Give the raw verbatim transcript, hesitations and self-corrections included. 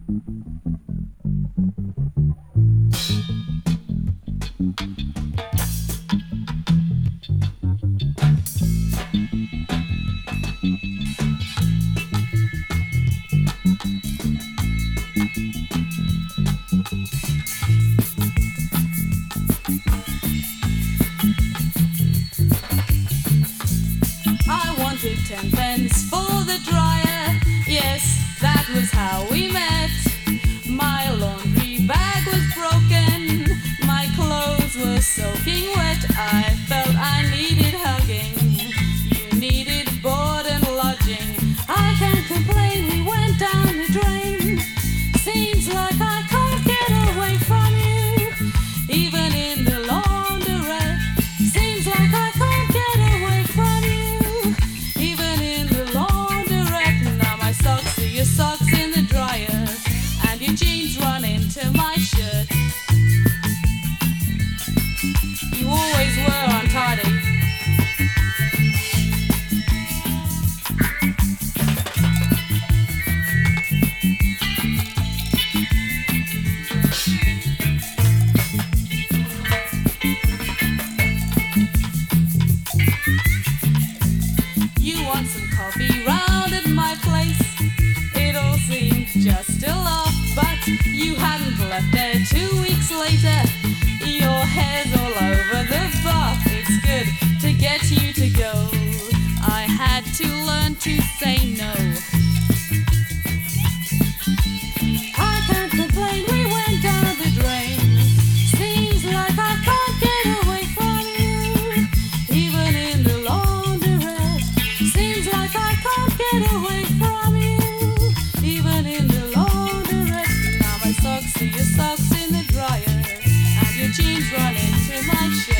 I wanted ten pence for the dryer. Yes, that was how we met. My laundry bag was broken. My clothes were soaking wet. I felt I needed hugging. You needed board and lodging. I can't complain, we went down the drain. Seems like I can't get away from you, even in the laundrette. Seems like I can't get away from you, even in the laundrette. Now my socks are your socks in the dryer, and your jeans run into my shirt. You always were untidy. You want some coffee round at my place? It all seemed just a laugh, but you hadn't left there two weeks later. Your hair's all over the bath. It's good to get you to go. I had to learn to say no. I can't complain, we went down the drain. Seems like I can't get away from you, even in the laundrette. Seems like I can't get away from you, even in the laundrette. Now my socks are your socks in the dryer, and your jeans run into my shirt.